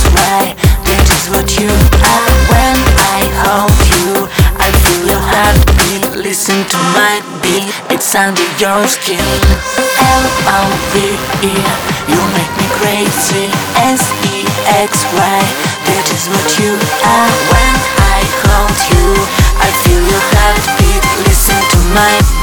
Y, that is what you are. When I hold you, I feel your heartbeat. Listen to my beat, it's under your skin. Love, you make me crazy. Sexy, that is what you are. When I hold you, I feel your heartbeat. Listen to my